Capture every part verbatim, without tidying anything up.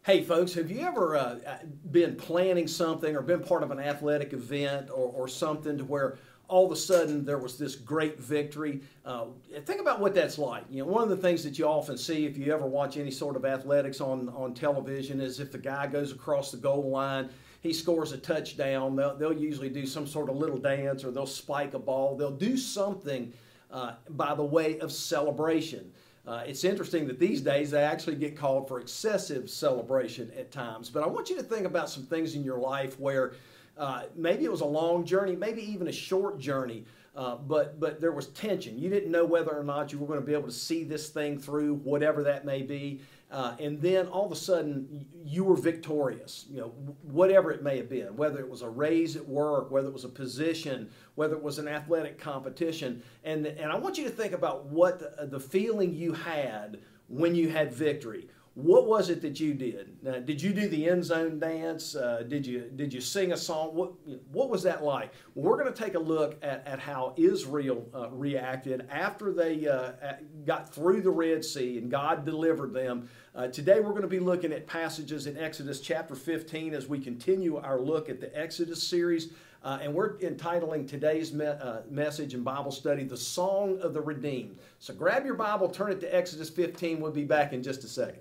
Hey folks, have you ever uh, been planning something or been part of an athletic event or, or something to where all of a sudden there was this great victory? Uh, think about what that's like. You know, one of the things that you often see if you ever watch any sort of athletics on, on television is if the guy goes across the goal line, he scores a touchdown, they'll, they'll usually do some sort of little dance or they'll spike a ball. They'll do something uh, by the way of celebration. Uh, it's interesting that these days they actually get called for excessive celebration at times. But I want you to think about some things in your life where uh, maybe it was a long journey, maybe even a short journey, uh, but, but there was tension. You didn't know whether or not you were going to be able to see this thing through, whatever that may be. Uh, and then all of a sudden you were victorious, you know, whatever it may have been, whether it was a raise at work, whether it was a position, whether it was an athletic competition. And, and I want you to think about what the, the feeling you had when you had victory. What was it that you did? Now, did you do the end zone dance? Uh, did you did you sing a song? What what was that like? Well, we're going to take a look at, at how Israel uh, reacted after they uh, got through the Red Sea and God delivered them. Uh, today we're going to be looking at passages in Exodus chapter fifteen as we continue our look at the Exodus series. Uh, and we're entitling today's me uh, message and Bible study, The Song of the Redeemed. So grab your Bible, turn it to Exodus fifteen. We'll be back in just a second.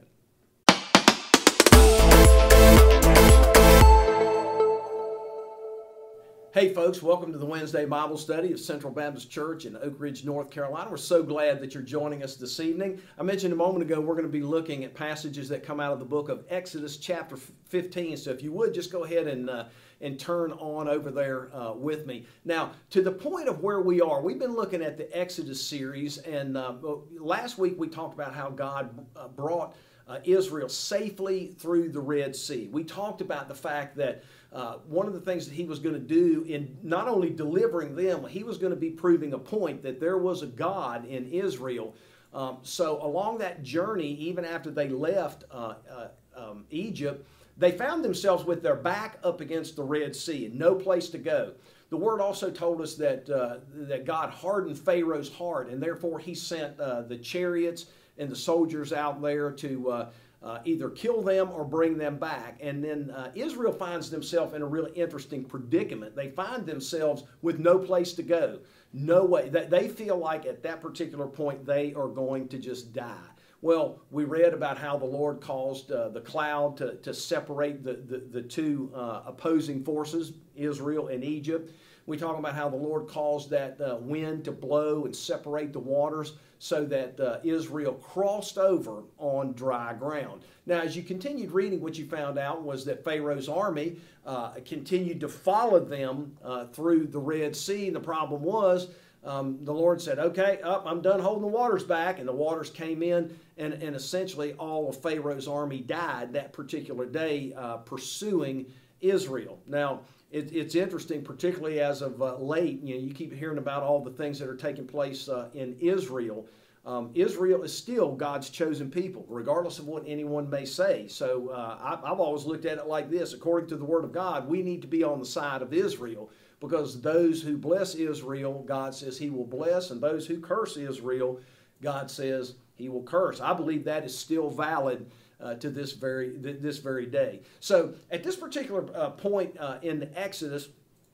Hey folks, welcome to the Wednesday Bible study of Central Baptist Church in Oak Ridge, North Carolina. We're so glad that you're joining us this evening. I mentioned a moment ago we're going to be looking at passages that come out of the book of Exodus chapter fifteen. So if you would, just go ahead and, uh, and turn on over there uh, with me. Now, to the point of where we are, we've been looking at the Exodus series, and uh, last week we talked about how God uh, brought Uh, Israel safely through the Red Sea. We talked about the fact that uh, one of the things that he was going to do in not only delivering them, he was going to be proving a point that there was a God in Israel. Um, so along that journey, even after they left uh, uh, um, Egypt, they found themselves with their back up against the Red Sea and no place to go. The Word also told us that, uh, that God hardened Pharaoh's heart, and therefore he sent uh, the chariots and the soldiers out there to uh, uh, either kill them or bring them back. And then uh, Israel finds themselves in a really interesting predicament. They find themselves with no place to go. No way. They feel like at that particular point they are going to just die. Well, we read about how the Lord caused uh, the cloud to, to separate the, the, the two uh, opposing forces, Israel and Egypt. We talk about how the Lord caused that uh, wind to blow and separate the waters so that uh, Israel crossed over on dry ground. Now, as you continued reading, what you found out was that Pharaoh's army uh, continued to follow them uh, through the Red Sea. And the problem was um, the Lord said, okay, up, I'm done holding the waters back. And the waters came in, and, and essentially all of Pharaoh's army died that particular day uh, pursuing Israel. Now, It, it's interesting, particularly as of uh, late, you know, you keep hearing about all the things that are taking place uh, in Israel. Um, Israel is still God's chosen people, regardless of what anyone may say. So uh, I, I've always looked at it like this. According to the Word of God, we need to be on the side of Israel, because those who bless Israel, God says he will bless, and those who curse Israel, God says he will curse. I believe that is still valid Uh, to this very th this very day. So at this particular uh, point uh, in the Exodus,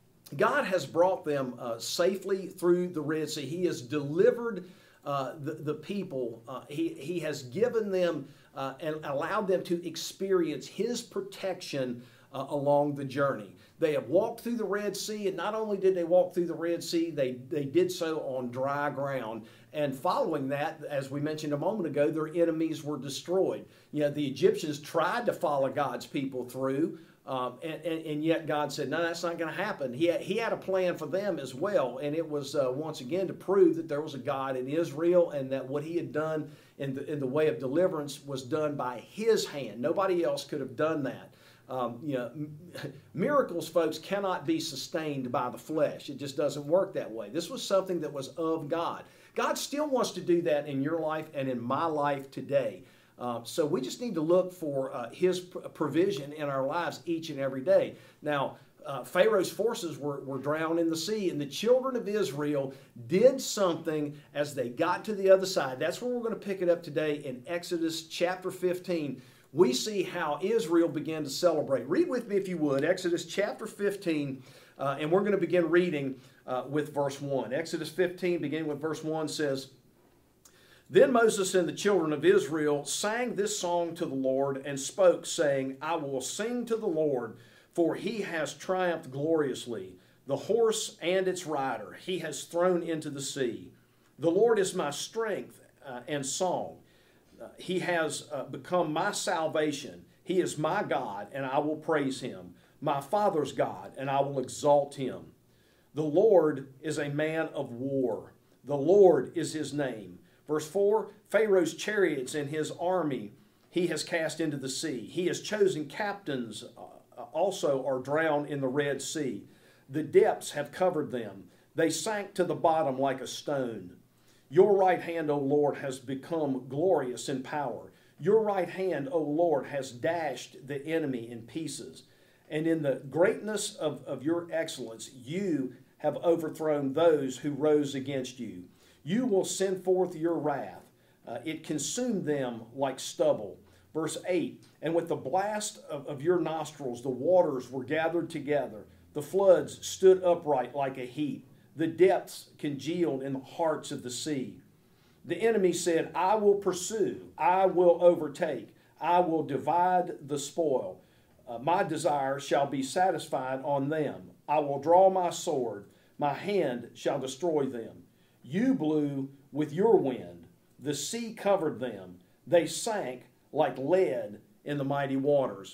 God has brought them uh, safely through the Red Sea. He has delivered uh, the, the people. Uh, he, he has given them uh, and allowed them to experience his protection uh, along the journey. They have walked through the Red Sea, and not only did they walk through the Red Sea, they, they did so on dry ground. And following that, as we mentioned a moment ago, their enemies were destroyed. You know, the Egyptians tried to follow God's people through, um, and, and, and yet God said, no, that's not going to happen. He had, he had a plan for them as well, and it was uh, once again to prove that there was a God in Israel, and that what he had done in the, in the way of deliverance was done by his hand. Nobody else could have done that. Um, you know, miracles, folks, cannot be sustained by the flesh. It just doesn't work that way. This was something that was of God. God still wants to do that in your life and in my life today. Uh, so we just need to look for uh, his provision in our lives each and every day. Now, uh, Pharaoh's forces were, were drowned in the sea, and the children of Israel did something as they got to the other side. That's where we're going to pick it up today in Exodus chapter fifteen. we see how Israel began to celebrate. Read with me if you would, Exodus chapter fifteen, uh, and we're going to begin reading uh, with verse one. Exodus fifteen, beginning with verse one, says, "Then Moses and the children of Israel sang this song to the Lord and spoke, saying, I will sing to the Lord, for he has triumphed gloriously. The horse and its rider he has thrown into the sea. The Lord is my strength uh, and song. Uh, he has uh, become my salvation. He is my God, and I will praise him. My father's God, and I will exalt him. The Lord is a man of war. The Lord is his name." Verse four, "Pharaoh's chariots and his army he has cast into the sea. He has chosen captains uh, also are drowned in the Red Sea. The depths have covered them. They sank to the bottom like a stone. Your right hand, O Lord, has become glorious in power. Your right hand, O Lord, has dashed the enemy in pieces. And in the greatness of, of your excellence, you have overthrown those who rose against you. You will send forth your wrath. Uh, it consumed them like stubble." Verse eight, "And with the blast of, of your nostrils, the waters were gathered together. The floods stood upright like a heap. The depths congealed in the hearts of the sea. The enemy said, I will pursue, I will overtake, I will divide the spoil. Uh, my desire shall be satisfied on them. I will draw my sword, my hand shall destroy them. You blew with your wind, the sea covered them. They sank like lead in the mighty waters.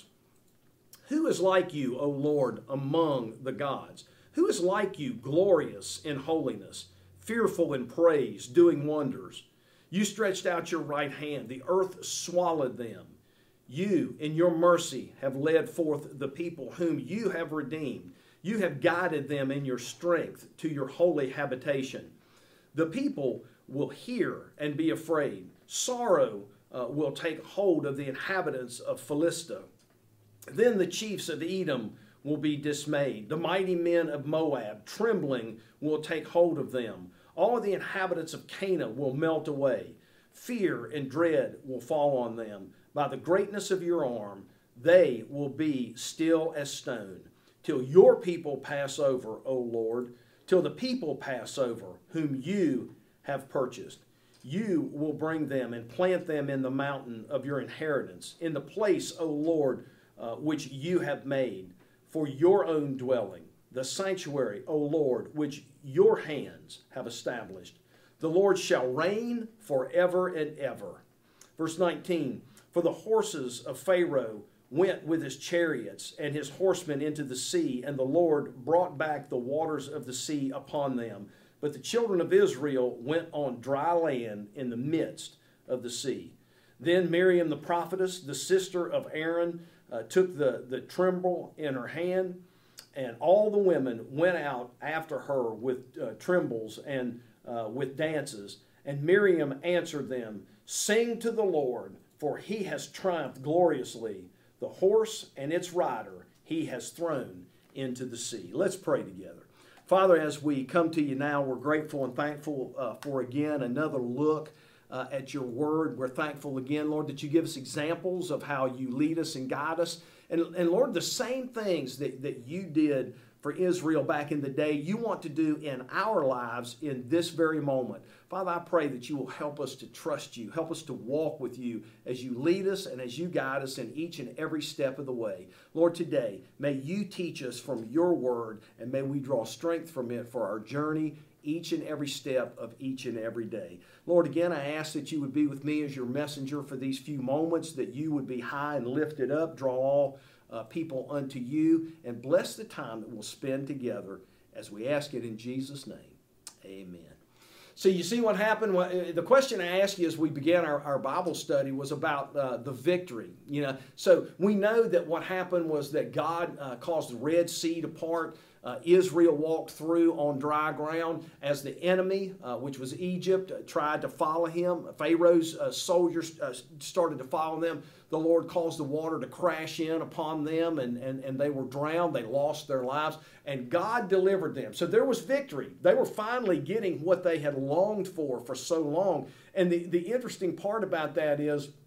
Who is like you, O Lord, among the gods? Who is like you, glorious in holiness, fearful in praise, doing wonders? You stretched out your right hand. The earth swallowed them. You, in your mercy, have led forth the people whom you have redeemed. You have guided them in your strength to your holy habitation. The people will hear and be afraid. Sorrow uh, will take hold of the inhabitants of Philistia. Then the chiefs of Edom will be dismayed. The mighty men of Moab, trembling, will take hold of them. All the inhabitants of Canaan will melt away. Fear and dread will fall on them. By the greatness of your arm, they will be still as stone, till your people pass over, O Lord, till the people pass over, whom you have purchased. You will bring them and plant them in the mountain of your inheritance, in the place, O Lord, uh, which you have made for your own dwelling, the sanctuary, O Lord, which your hands have established. The Lord shall reign forever and ever. Verse nineteen, for the horses of Pharaoh went with his chariots and his horsemen into the sea, and the Lord brought back the waters of the sea upon them. But the children of Israel went on dry land in the midst of the sea. Then Miriam the prophetess, the sister of Aaron, uh, took the, the timbrel in her hand, and all the women went out after her with uh, timbrels and uh, with dances. And Miriam answered them, sing to the Lord, for he has triumphed gloriously. The horse and its rider he has thrown into the sea. Let's pray together. Father, as we come to you now, we're grateful and thankful uh, for, again, another look uh, at your word. We're thankful again, Lord, that you give us examples of how you lead us and guide us. And, and Lord, the same things that, that you did for Israel back in the day, you want to do in our lives in this very moment. Father, I pray that you will help us to trust you, help us to walk with you as you lead us and as you guide us in each and every step of the way. Lord, today, may you teach us from your word, and may we draw strength from it for our journey each and every step of each and every day. Lord, again, I ask that you would be with me as your messenger for these few moments, that you would be high and lifted up, draw all Uh, people unto you, and bless the time that we'll spend together as we ask it in Jesus' name. Amen. So you see what happened? Well, the question I asked you as we began our, our Bible study was about uh, the victory. You know, so we know that what happened was that God uh, caused the Red Sea to part. Uh, Israel walked through on dry ground as the enemy, uh, which was Egypt, uh, tried to follow him. Pharaoh's uh, soldiers uh, started to follow them. The Lord caused the water to crash in upon them, and, and, and they were drowned. They lost their lives, and God delivered them. So there was victory. They were finally getting what they had longed for for so long. And the, the interesting part about that is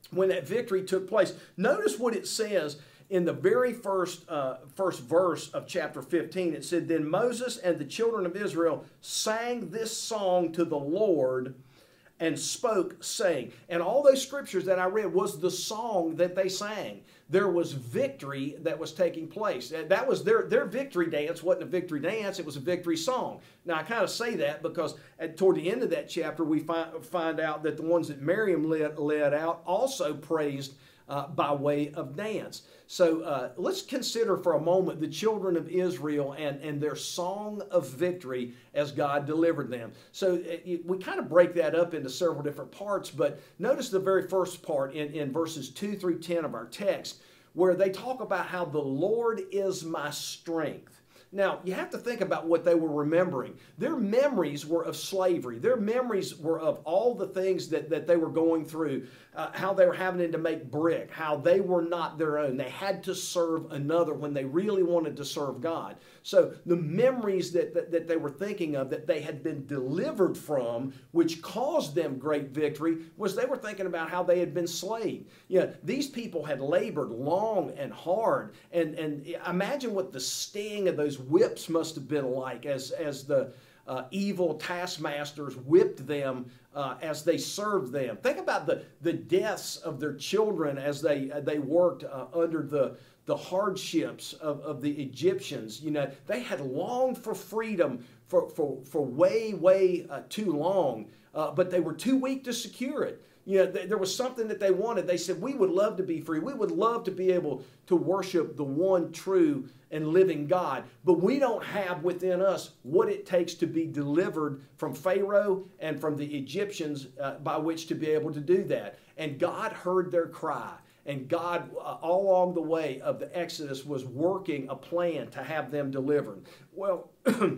when that victory took place. Notice what it says in the very first, uh, first verse of chapter fifteen. It said, "Then Moses and the children of Israel sang this song to the Lord and spoke, saying," and all those scriptures that I read was the song that they sang. There was victory that was taking place. That was their, their victory dance. Wasn't a victory dance, it was a victory song. Now I kind of say that because at, toward the end of that chapter we find, find out that the ones that Miriam led, led out also praised Uh, by way of dance. So uh, let's consider for a moment the children of Israel and, and their song of victory as God delivered them. So it, we kind of break that up into several different parts, but notice the very first part in, in verses two through ten of our text, where they talk about how the Lord is my strength. Now, you have to think about what they were remembering. Their memories were of slavery. Their memories were of all the things that, that they were going through, uh, how they were having to make brick, how they were not their own. They had to serve another when they really wanted to serve God. So the memories that, that, that they were thinking of that they had been delivered from, which caused them great victory, was they were thinking about how they had been slaved. You know, these people had labored long and hard. And, and imagine what the sting of those whips must have been like as, as the uh, evil taskmasters whipped them uh, as they served them. Think about the, the deaths of their children as they, uh, they worked uh, under the, the hardships of, of the Egyptians. You know, they had longed for freedom for, for, for way, way uh, too long, uh, but they were too weak to secure it. You know, th there was something that they wanted. They said, we would love to be free. We would love to be able to worship the one true and living God. But we don't have within us what it takes to be delivered from Pharaoh and from the Egyptians uh, by which to be able to do that. And God heard their cry. And God, uh, all along the way of the Exodus, was working a plan to have them delivered. Well,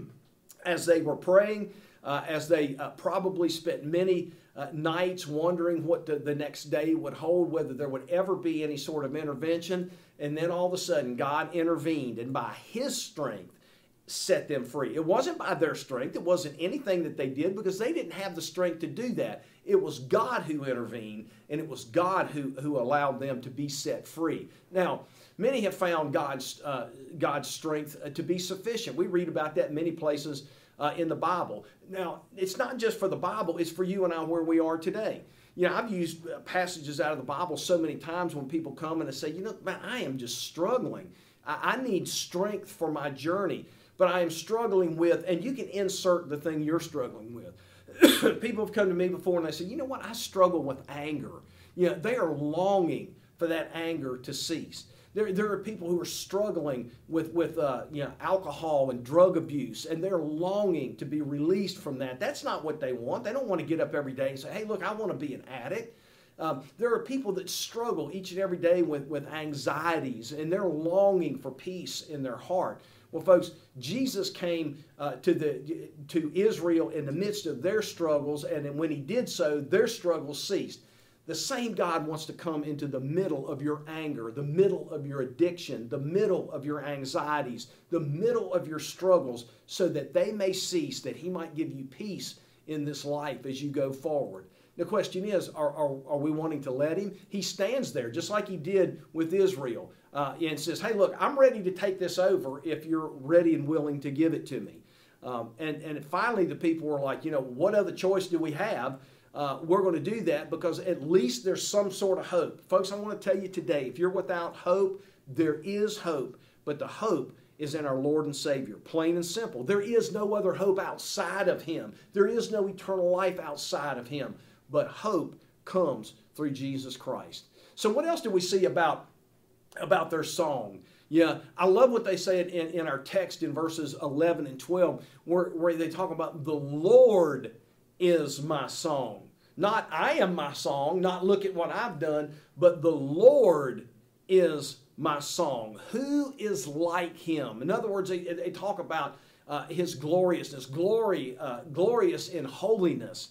as they were praying, uh, as they uh, probably spent many uh, nights wondering what the, the next day would hold, whether there would ever be any sort of intervention, and then all of a sudden God intervened, and by His strength set them free. It wasn't by their strength. It wasn't anything that they did, because they didn't have the strength to do that. It was God who intervened, and it was God who, who allowed them to be set free. Now, many have found God's, uh, God's strength to be sufficient. We read about that in many places uh, in the Bible. Now, it's not just for the Bible, it's for you and I where we are today. You know, I've used passages out of the Bible so many times when people come and they say, you know, man, I am just struggling. I, I need strength for my journey, but I am struggling with, and you can insert the thing you're struggling with. People have come to me before and they say, you know what, I struggle with anger. You know, they are longing for that anger to cease. There, there are people who are struggling with, with uh, you know, alcohol and drug abuse, and they're longing to be released from that. That's not what they want. They don't want to get up every day and say, hey, look, I want to be an addict. Um, there are people that struggle each and every day with, with anxieties, and they're longing for peace in their heart. Well, folks, Jesus came uh, to, the, to Israel in the midst of their struggles, and when He did so, their struggles ceased. The same God wants to come into the middle of your anger, the middle of your addiction, the middle of your anxieties, the middle of your struggles, so that they may cease, that He might give you peace in this life as you go forward. The question is, are, are, are we wanting to let Him? He stands there, just like He did with Israel, uh, and says, hey, look, I'm ready to take this over if you're ready and willing to give it to me. Um, and, and finally, the people were like, you know, what other choice do we have? Uh, we're going to do that because at least there's some sort of hope. Folks, I want to tell you today, if you're without hope, there is hope, but the hope is in our Lord and Savior, plain and simple. There is no other hope outside of Him. There is no eternal life outside of Him, but hope comes through Jesus Christ. So what else do we see about, about their song? Yeah, I love what they say in, in our text in verses eleven and twelve, where, where they talk about the Lord is my song. Not I am my song, not look at what I've done, but the Lord is my song. Who is like Him? In other words, they, they talk about uh, His gloriousness, glory, uh, glorious in holiness,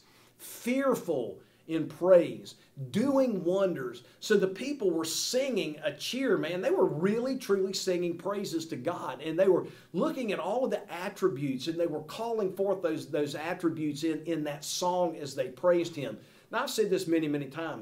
fearful in praise, doing wonders. So the people were singing a cheer, man. They were really, truly singing praises to God. And they were looking at all of the attributes, and they were calling forth those, those attributes in, in that song as they praised Him. Now, I've said this many, many times.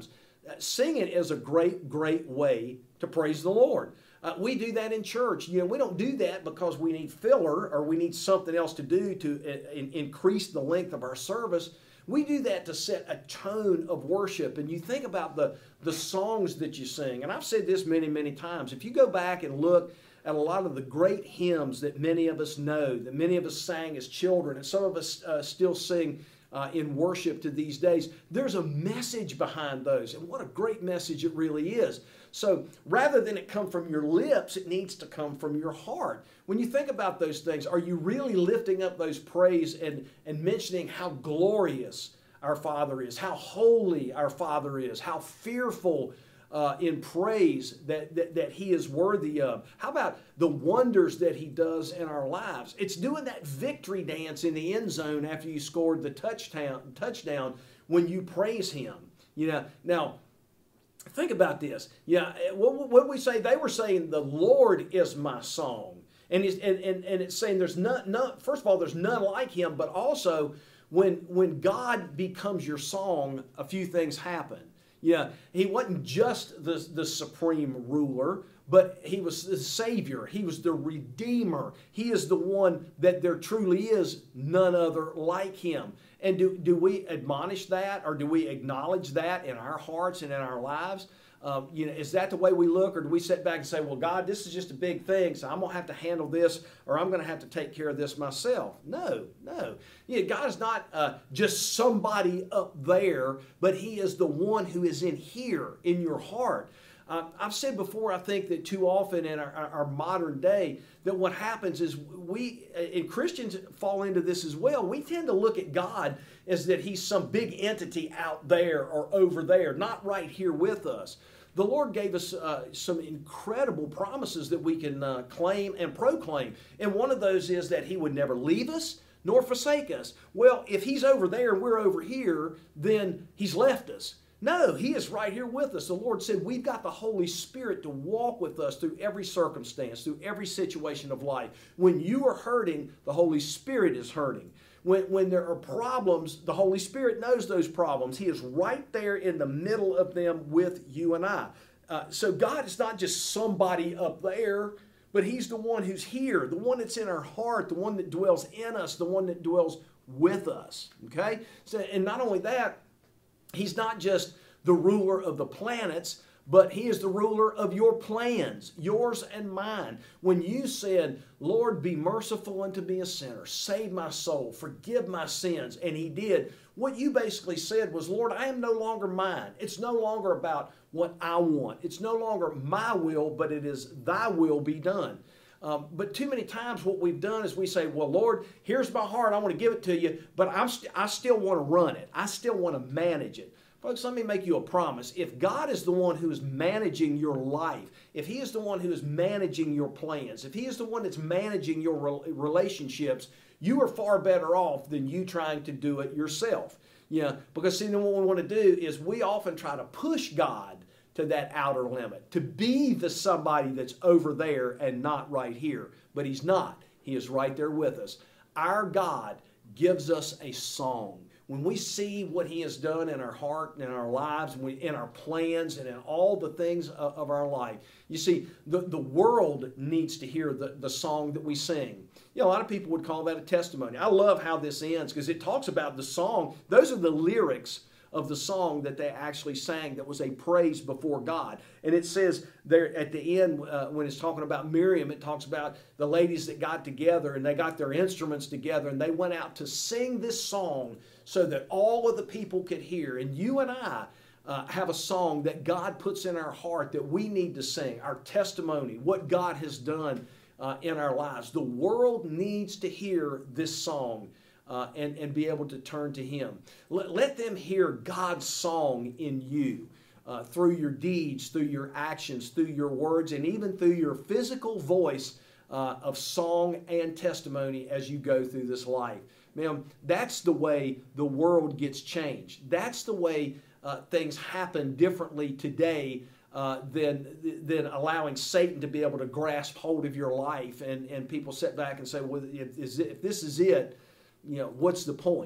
Uh, singing is a great, great way to praise the Lord. Uh, we do that in church. You know, we don't do that because we need filler or we need something else to do to uh, in, increase the length of our service. We do that to set a tone of worship. And you think about the, the songs that you sing. And I've said this many, many times. If you go back and look at a lot of the great hymns that many of us know, that many of us sang as children, and some of us uh, still sing uh, in worship to these days, there's a message behind those. And what a great message it really is. So rather than it come from your lips, it needs to come from your heart. When you think about those things, are you really lifting up those praise and, and mentioning how glorious our Father is, how holy our Father is, how fearful uh, in praise that, that, that He is worthy of? How about the wonders that He does in our lives? It's doing that victory dance in the end zone after you scored the touchdown, touchdown when you praise Him. You know, now, think about this. Yeah, what would we say? They were saying the Lord is my song. And, and, and, and it's saying there's none, none, first of all, there's none like Him, but also when, when God becomes your song, a few things happen. Yeah, He wasn't just the, the supreme ruler, but He was the Savior. He was the Redeemer. He is the one that there truly is none other like Him. And do, do we admonish that, or do we acknowledge that in our hearts and in our lives? Um, you know, is that the way we look, or do we sit back and say, well, God, this is just a big thing, so I'm going to have to handle this, or I'm going to have to take care of this myself? No, no. You know, God is not uh, just somebody up there, but He is the one who is in here, in your heart. Uh, I've said before, I think that too often in our, our modern day, that what happens is we, and Christians fall into this as well, we tend to look at God as that He's some big entity out there or over there, not right here with us. The Lord gave us uh, some incredible promises that we can uh, claim and proclaim. And one of those is that He would never leave us nor forsake us. Well, if He's over there and we're over here, then He's left us. No, He is right here with us. The Lord said we've got the Holy Spirit to walk with us through every circumstance, through every situation of life. When you are hurting, the Holy Spirit is hurting. When, when there are problems, the Holy Spirit knows those problems. He is right there in the middle of them with you and I. Uh, so God is not just somebody up there, but He's the one who's here, the one that's in our heart, the one that dwells in us, the one that dwells with us. Okay? So, and not only that, He's not just the ruler of the planets, but He is the ruler of your plans, yours and mine. When you said, Lord, be merciful unto me a sinner, save my soul, forgive my sins, and He did, what you basically said was, Lord, I am no longer mine. It's no longer about what I want. It's no longer my will, but it is Thy will be done. Um, but too many times what we've done is we say, well, Lord, here's my heart. I want to give it to you, but I'm st- I still want to run it. I still want to manage it. Folks, let me make you a promise. If God is the one who is managing your life, if He is the one who is managing your plans, if He is the one that's managing your re- relationships, you are far better off than you trying to do it yourself. You know, because see, then what we want to do is we often try to push God to that outer limit, to be the somebody that's over there and not right here. But He's not. He is right there with us. Our God gives us a song. When we see what He has done in our heart and in our lives, and we, in our plans and in all the things of, of our life, you see, the, the world needs to hear the, the song that we sing. You know, a lot of people would call that a testimony. I love how this ends because it talks about the song. Those are the lyrics of the song that they actually sang that was a praise before God. And it says there at the end, uh, when it's talking about Miriam, it talks about the ladies that got together and they got their instruments together and they went out to sing this song so that all of the people could hear. And you and I uh, have a song that God puts in our heart that we need to sing, our testimony, what God has done uh, in our lives. The world needs to hear this song. Uh, and, and be able to turn to Him. Let, let them hear God's song in you uh, through your deeds, through your actions, through your words, and even through your physical voice uh, of song and testimony as you go through this life. Man, that's the way the world gets changed. That's the way uh, things happen differently today uh, than, than allowing Satan to be able to grasp hold of your life. And, and people sit back and say, well, if, if this is it, you know, what's the point?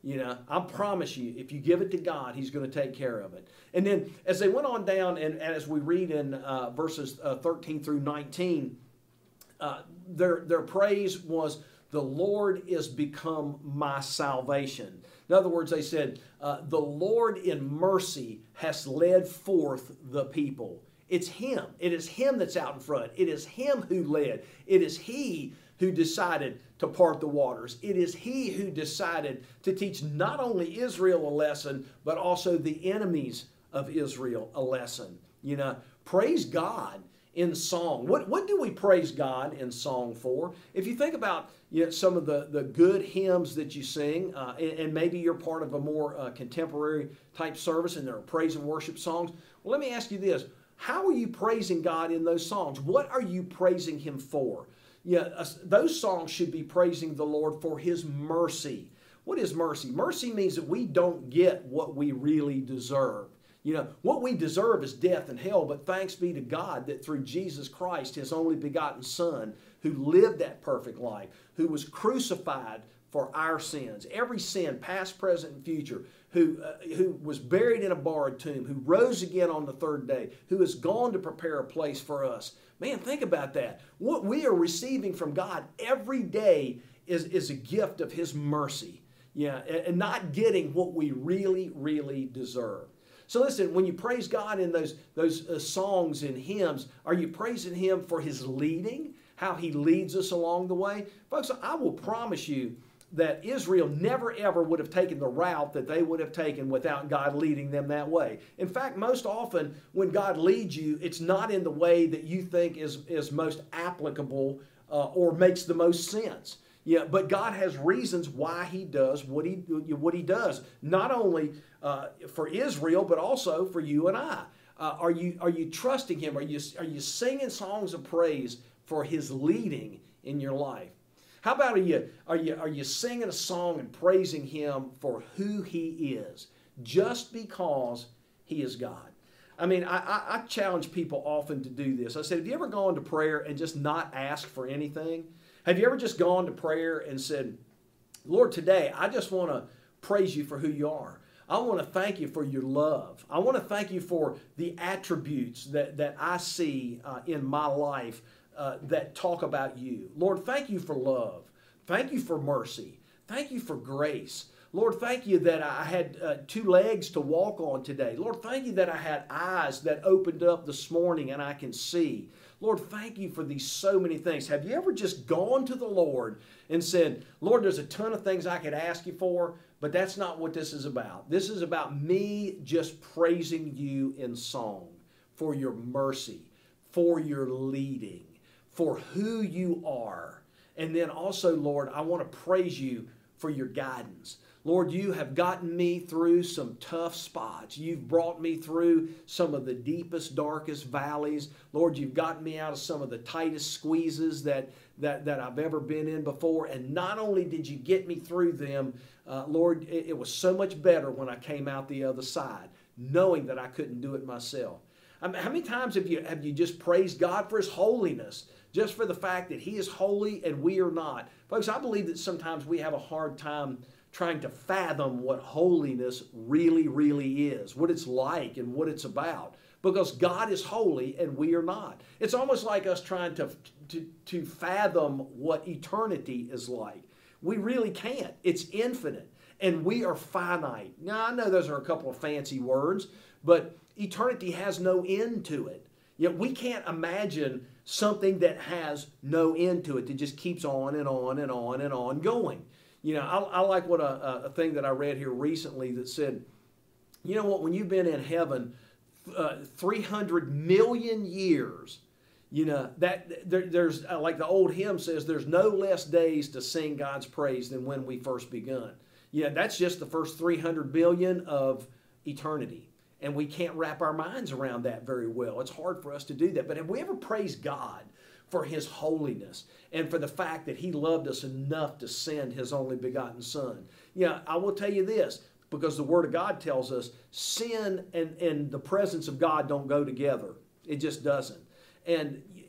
You know, I promise you, if you give it to God, He's going to take care of it. And then as they went on down, and, and as we read in uh, verses uh, thirteen through nineteen, uh, their, their praise was, the Lord is become my salvation. In other words, they said, uh, the Lord in mercy has led forth the people. It's Him. It is Him that's out in front. It is Him who led. It is He who decided to part the waters. It is He who decided to teach not only Israel a lesson, but also the enemies of Israel a lesson. You know, praise God in song. What, what do we praise God in song for? If you think about, you know, some of the, the good hymns that you sing, uh, and, and maybe you're part of a more uh, contemporary type service and there are praise and worship songs, well, let me ask you this. How are you praising God in those songs? What are you praising Him for? Yeah, uh, those songs should be praising the Lord for His mercy. What is mercy? Mercy means that we don't get what we really deserve. You know, what we deserve is death and hell, but thanks be to God that through Jesus Christ, His only begotten Son, who lived that perfect life, who was crucified for our sins, every sin, past, present, and future, who, uh, who was buried in a borrowed tomb, who rose again on the third day, who has gone to prepare a place for us. Man, think about that. What we are receiving from God every day is, is a gift of His mercy, yeah, and not getting what we really, really deserve. So listen, when you praise God in those, those uh, songs and hymns, are you praising Him for His leading, how He leads us along the way? Folks, I will promise you that Israel never ever would have taken the route that they would have taken without God leading them that way. In fact, most often when God leads you, it's not in the way that you think is, is most applicable uh, or makes the most sense. Yeah, but God has reasons why He does what He, what he does, not only uh, for Israel, but also for you and I. Uh, are you, are you trusting Him? Are you, are you singing songs of praise for His leading in your life? How about are you, are you, are you singing a song and praising Him for who He is, just because He is God? I mean, I, I, I challenge people often to do this. I said, have you ever gone to prayer and just not asked for anything? Have you ever just gone to prayer and said, Lord, today I just want to praise You for who You are. I want to thank You for Your love. I want to thank You for the attributes that, that I see uh, in my life uh, that talk about You. Lord, thank You for love. Thank You for mercy. Thank You for grace. Lord, thank You that I had uh, two legs to walk on today. Lord, thank You that I had eyes that opened up this morning and I can see. Lord, thank You for these so many things. Have you ever just gone to the Lord and said, Lord, there's a ton of things I could ask You for, but that's not what this is about. This is about me just praising You in song for Your mercy, for Your leading, for who You are. And then also, Lord, I want to praise You for Your guidance. Lord, You have gotten me through some tough spots. You've brought me through some of the deepest, darkest valleys. Lord, You've gotten me out of some of the tightest squeezes that, that, that I've ever been in before. And not only did You get me through them, uh, Lord, it, it was so much better when I came out the other side, knowing that I couldn't do it myself. I mean, how many times have you, have you just praised God for His holiness, just for the fact that He is holy and we are not? Folks, I believe that sometimes we have a hard time trying to fathom what holiness really, really is, what it's like and what it's about, because God is holy and we are not. It's almost like us trying to, to, to fathom what eternity is like. We really can't. It's infinite, and we are finite. Now, I know those are a couple of fancy words, but eternity has no end to it. Yet we can't imagine something that has no end to it, that just keeps on and on and on and on going. You know, I, I like what a, a thing that I read here recently that said, you know what, when you've been in heaven uh, three hundred million years, you know, that there, there's, uh, like the old hymn says, there's no less days to sing God's praise than when we first begun. Yeah, that's just the first three hundred billion of eternity. And we can't wrap our minds around that very well. It's hard for us to do that. But have we ever praised God for His holiness and for the fact that He loved us enough to send His only begotten Son? Yeah, I will tell you this, because the Word of God tells us sin and, and the presence of God don't go together. It just doesn't. And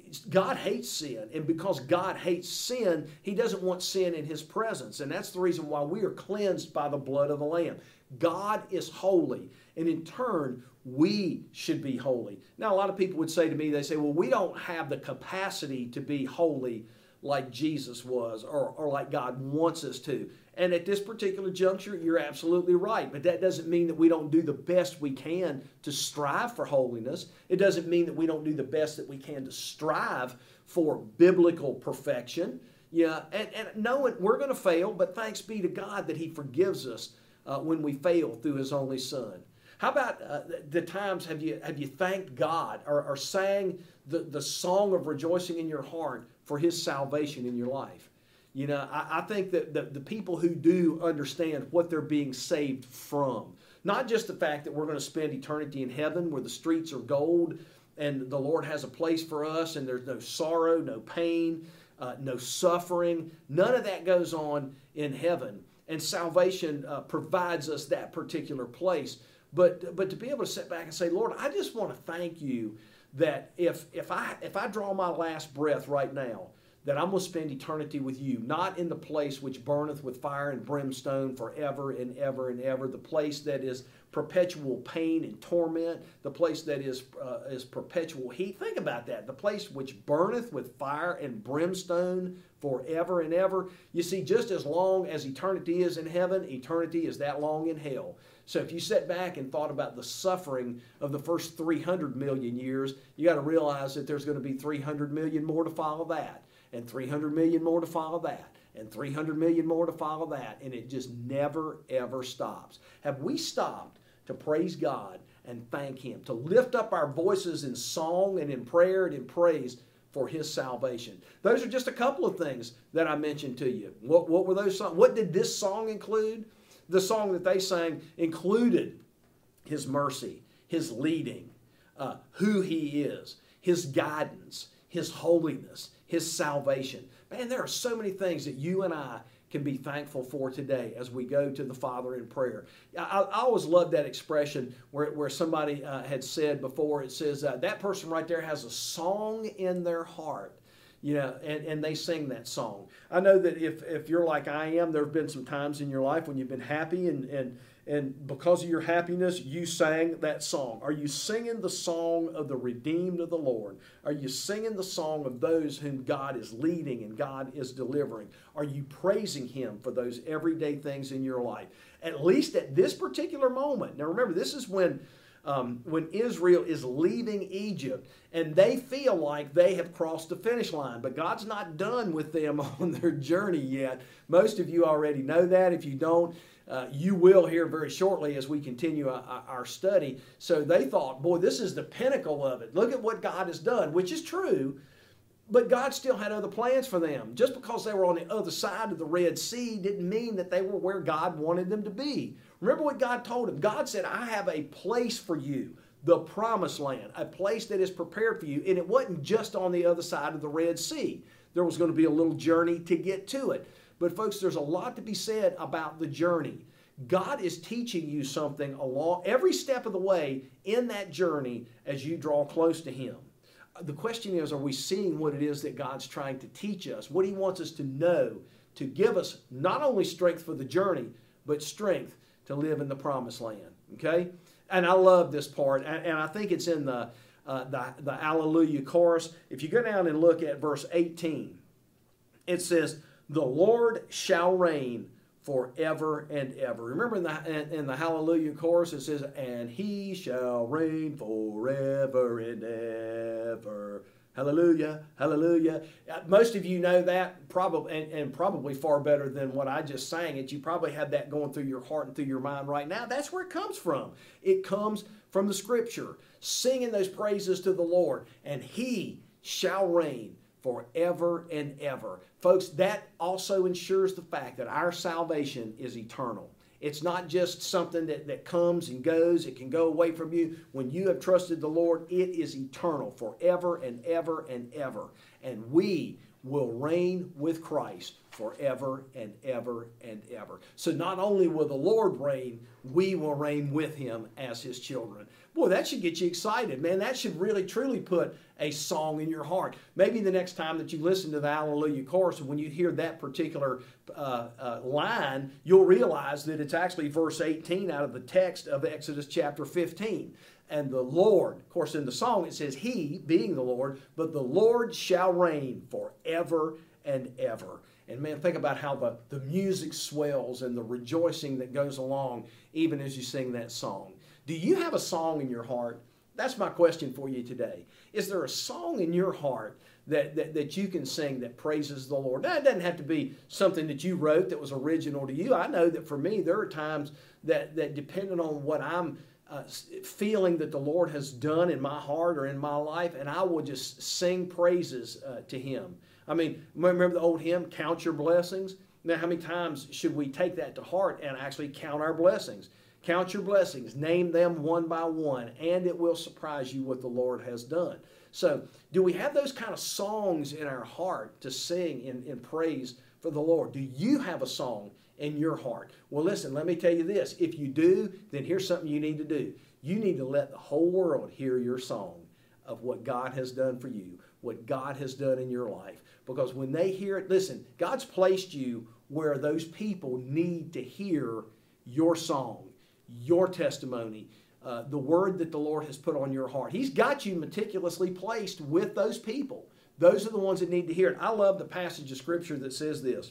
God hates sin, and because God hates sin, He doesn't want sin in His presence, and that's the reason why we are cleansed by the blood of the Lamb. God is holy, and in turn, we should be holy. Now, a lot of people would say to me, they say, well, we don't have the capacity to be holy like Jesus was, or, or like God wants us to. And at this particular juncture, you're absolutely right. But that doesn't mean that we don't do the best we can to strive for holiness. It doesn't mean that we don't do the best that we can to strive for biblical perfection. Yeah, and, and knowing we're going to fail, but thanks be to God that He forgives us uh, when we fail through His only Son. How about uh, the times have you have you thanked God or, or sang the, the song of rejoicing in your heart for His salvation in your life? You know, I, I think that the, the people who do understand what they're being saved from, not just the fact that we're going to spend eternity in heaven where the streets are gold and the Lord has a place for us and there's no sorrow, no pain, uh, no suffering. None of that goes on in heaven. And salvation uh, provides us that particular place. But, but to be able to sit back and say, Lord, I just want to thank you that if, if, I, if I draw my last breath right now, that I'm going to spend eternity with you, not in the place which burneth with fire and brimstone forever and ever and ever, the place that is perpetual pain and torment, the place that is, uh, is perpetual heat. Think about that. The place which burneth with fire and brimstone forever and ever. You see, just as long as eternity is in heaven, eternity is that long in hell. So if you sat back and thought about the suffering of the first three hundred million years, you got to realize that there's going to be three hundred million more to follow that, and three hundred million more to follow that, and three hundred million more to follow that, and it just never, ever stops. Have we stopped to praise God and thank Him, to lift up our voices in song and in prayer and in praise for His salvation? Those are just a couple of things that I mentioned to you. What, what were those songs? What did this song include? The song that they sang included His mercy, His leading, uh, who He is, His guidance, His holiness, His salvation. Man, there are so many things that you and I can be thankful for today as we go to the Father in prayer. I, I always love that expression where, where somebody uh, had said before, it says, uh, that person right there has a song in their heart. You know, and, and they sing that song. I know that if, if you're like I am, there have been some times in your life when you've been happy and, and, and because of your happiness, you sang that song. Are you singing the song of the redeemed of the Lord? Are you singing the song of those whom God is leading and God is delivering? Are you praising Him for those everyday things in your life? At least at this particular moment. Now remember, this is when Um, when Israel is leaving Egypt and they feel like they have crossed the finish line, but God's not done with them on their journey yet. Most of you already know that. If you don't, uh, you will hear very shortly as we continue our, our study. So they thought, boy, this is the pinnacle of it. Look at what God has done, which is true. But God still had other plans for them. Just because they were on the other side of the Red Sea didn't mean that they were where God wanted them to be. Remember what God told them. God said, I have a place for you, the promised land, a place that is prepared for you. And it wasn't just on the other side of the Red Sea. There was going to be a little journey to get to it. But folks, there's a lot to be said about the journey. God is teaching you something along every step of the way in that journey as you draw close to Him. The question is, are we seeing what it is that God's trying to teach us? What He wants us to know to give us not only strength for the journey, but strength to live in the promised land. Okay? And I love this part, and, and I think it's in the, uh, the, the Alleluia chorus. If you go down and look at verse eighteen, it says, the Lord shall reign forever and ever. Remember in the, in, in the Hallelujah chorus, it says, and He shall reign forever and ever. Hallelujah, hallelujah. Most of you know that, probably, and, and probably far better than what I just sang it. You probably have that going through your heart and through your mind right now. That's where it comes from. It comes from the Scripture, singing those praises to the Lord, and He shall reign forever and ever. Folks, that also ensures the fact that our salvation is eternal. It's not just something that, that comes and goes. It can go away from you. When you have trusted the Lord, it is eternal forever and ever and ever. And we will reign with Christ forever and ever and ever. So not only will the Lord reign, we will reign with Him as His children. boy, that should get you excited, man. That should really, truly put a song in your heart. Maybe the next time that you listen to the Hallelujah chorus, when you hear that particular uh, uh, line, you'll realize that it's actually verse eighteen out of the text of Exodus chapter fifteen. And the Lord, of course, in the song it says He, being the Lord, but the Lord shall reign forever and ever. And man, think about how the, the music swells and the rejoicing that goes along even as you sing that song. Do you have a song in your heart? That's my question for you today. Is there a song in your heart that, that, that you can sing that praises the Lord? Now, it doesn't have to be something that you wrote that was original to you. I know that for me, there are times that, that depending on what I'm uh, feeling that the Lord has done in my heart or in my life, and I will just sing praises uh, to Him. I mean, remember the old hymn, Count Your Blessings? Now, how many times should we take that to heart and actually count our blessings? Count your blessings, name them one by one, and it will surprise you what the Lord has done. So, do we have those kind of songs in our heart to sing in, in praise for the Lord? Do you have a song in your heart? Well, listen, let me tell you this. If you do, then here's something you need to do. You need to let the whole world hear your song of what God has done for you, what God has done in your life. Because when they hear it, listen, God's placed you where those people need to hear your song, your testimony, uh, the word that the Lord has put on your heart. He's got you meticulously placed with those people. Those are the ones that need to hear it. I love the passage of Scripture that says this.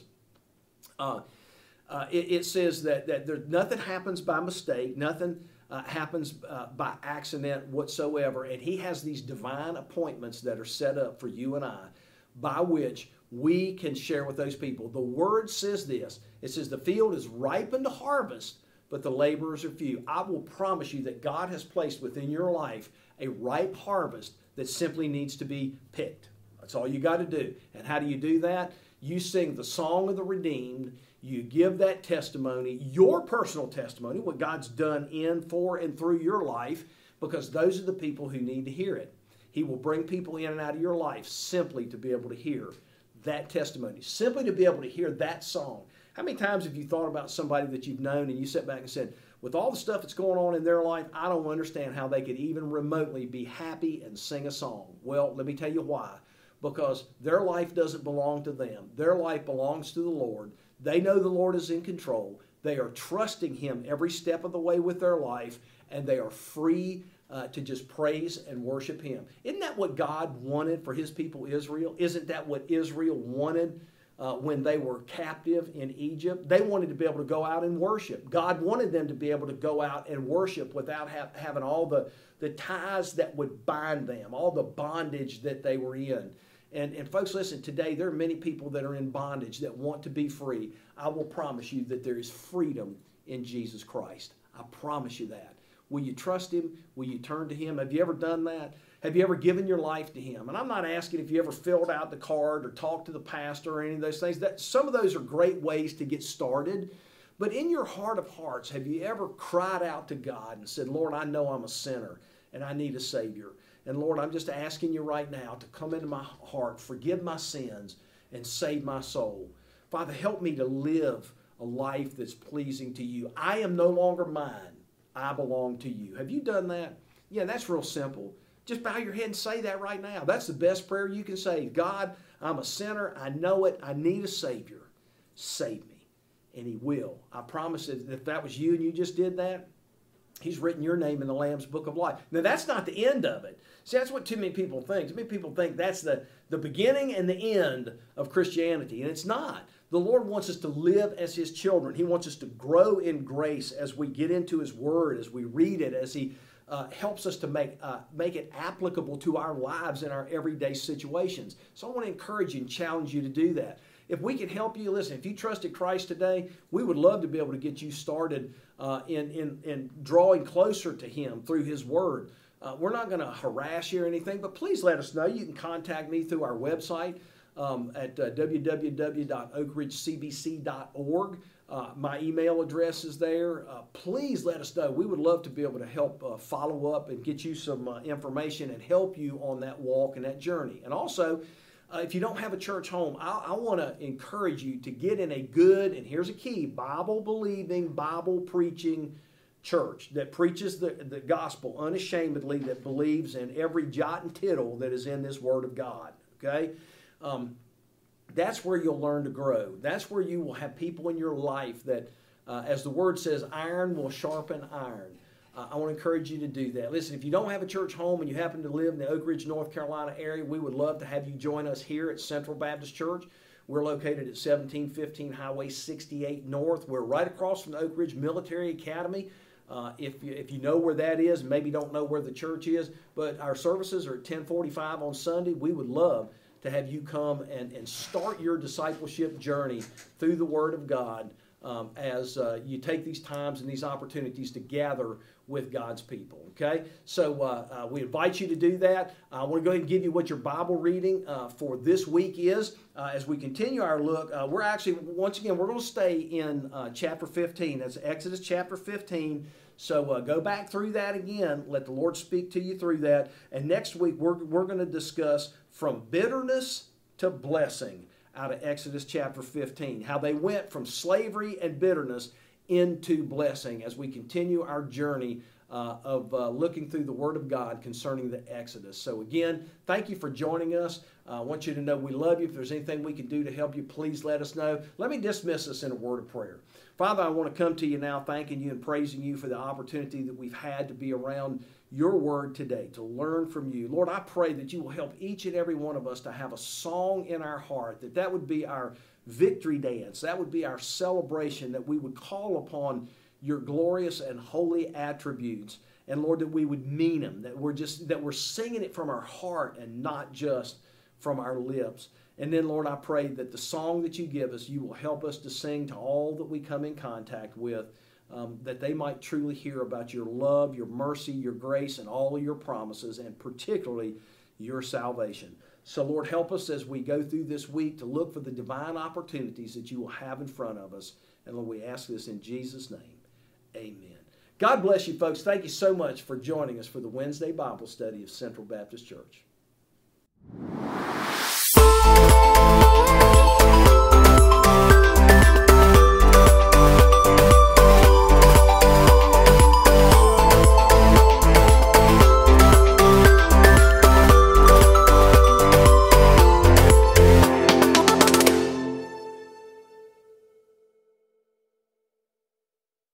Uh, uh, it, it says that, that there, nothing happens by mistake, nothing uh, happens uh, by accident whatsoever, and He has these divine appointments that are set up for you and I, by which we can share with those people. The Word says this. It says the field is ripe unto harvest, but the laborers are few. I will promise you that God has placed within your life a ripe harvest that simply needs to be picked. That's all you got to do. And how do you do that? You sing the song of the redeemed. You give that testimony, your personal testimony, what God's done in, for, and through your life, because those are the people who need to hear it. He will bring people in and out of your life simply to be able to hear that testimony, simply to be able to hear that song. How many times have you thought about somebody that you've known and you sat back and said, with all the stuff that's going on in their life, I don't understand how they could even remotely be happy and sing a song? Well, let me tell you why. Because their life doesn't belong to them. Their life belongs to the Lord. They know the Lord is in control. They are trusting Him every step of the way with their life, and they are free Uh, to just praise and worship Him. Isn't that what God wanted for His people Israel? Isn't that what Israel wanted uh, when they were captive in Egypt? They wanted to be able to go out and worship. God wanted them to be able to go out and worship without ha- having all the, the ties that would bind them, all the bondage that they were in. And, and folks, listen, today there are many people that are in bondage that want to be free. I will promise you that there is freedom in Jesus Christ. I promise you that. Will you trust Him? Will you turn to Him? Have you ever done that? Have you ever given your life to Him? And I'm not asking if you ever filled out the card or talked to the pastor or any of those things. That, some of those are great ways to get started. But in your heart of hearts, have you ever cried out to God and said, Lord, I know I'm a sinner and I need a Savior. And Lord, I'm just asking you right now to come into my heart, forgive my sins, and save my soul. Father, help me to live a life that's pleasing to you. I am no longer mine. I belong to you. Have you done that? Yeah, that's real simple. Just bow your head and say that right now. That's the best prayer you can say. God, I'm a sinner. I know it. I need a Savior. Save me. And He will. I promise that if that was you and you just did that, He's written your name in the Lamb's Book of Life. Now, that's not the end of it. See, that's what too many people think. Too many people think that's the, the beginning and the end of Christianity, and it's not. The Lord wants us to live as His children. He wants us to grow in grace as we get into His Word, as we read it, as He uh, helps us to make, uh, make it applicable to our lives in our everyday situations. So I want to encourage you and challenge you to do that. If we can help you, listen, if you trusted Christ today, we would love to be able to get you started uh, in, in, in drawing closer to Him through His Word. Uh, we're not going to harass you or anything, but please let us know. You can contact me through our website um, at uh, w w w dot oak ridge c b c dot org. Uh, my email address is there. Uh, please let us know. We would love to be able to help uh, follow up and get you some uh, information and help you on that walk and that journey. And also, Uh, if you don't have a church home, I, I want to encourage you to get in a good, and here's a key, Bible-believing, Bible-preaching church that preaches the, the gospel unashamedly, that believes in every jot and tittle that is in this Word of God. Okay? Um, that's where you'll learn to grow. That's where you will have people in your life that, uh, as the Word says, iron will sharpen iron. Uh, I want to encourage you to do that. Listen, if you don't have a church home and you happen to live in the Oak Ridge, North Carolina area, we would love to have you join us here at Central Baptist Church. We're located at seventeen fifteen Highway sixty-eight North. We're right across from the Oak Ridge Military Academy. Uh, if, you, if you know where that is, maybe don't know where the church is, but our services are at ten forty-five on Sunday. We would love to have you come and, and start your discipleship journey through the Word of God um, as uh, you take these times and these opportunities to gather with God's people, okay? So uh, uh, we invite you to do that. I want to go ahead and give you what your Bible reading uh, for this week is. Uh, as we continue our look, uh, we're actually, once again, we're going to stay in uh, chapter fifteen. That's Exodus chapter fifteen. So uh, go back through that again. Let the Lord speak to you through that. And next week, we're, we're going to discuss from bitterness to blessing out of Exodus chapter fifteen. How they went from slavery and bitterness into blessing as we continue our journey uh, of uh, looking through the Word of God concerning the Exodus. So again, thank you for joining us. Uh, I want you to know we love you. If there's anything we can do to help you, please let us know. Let me dismiss us in a word of prayer. Father, I want to come to you now thanking you and praising you for the opportunity that we've had to be around your Word today, to learn from you. Lord, I pray that you will help each and every one of us to have a song in our heart, that that would be our victory dance. That would be our celebration, that we would call upon your glorious and holy attributes. And Lord, that we would mean them, that we're just, that we're singing it from our heart and not just from our lips. And then, Lord, I pray that the song that you give us, you will help us to sing to all that we come in contact with, um, that they might truly hear about your love, your mercy, your grace, and all of your promises, and particularly your salvation. So, Lord, help us as we go through this week to look for the divine opportunities that you will have in front of us. And, Lord, we ask this in Jesus' name. Amen. God bless you, folks. Thank you so much for joining us for the Wednesday Bible study of Central Baptist Church.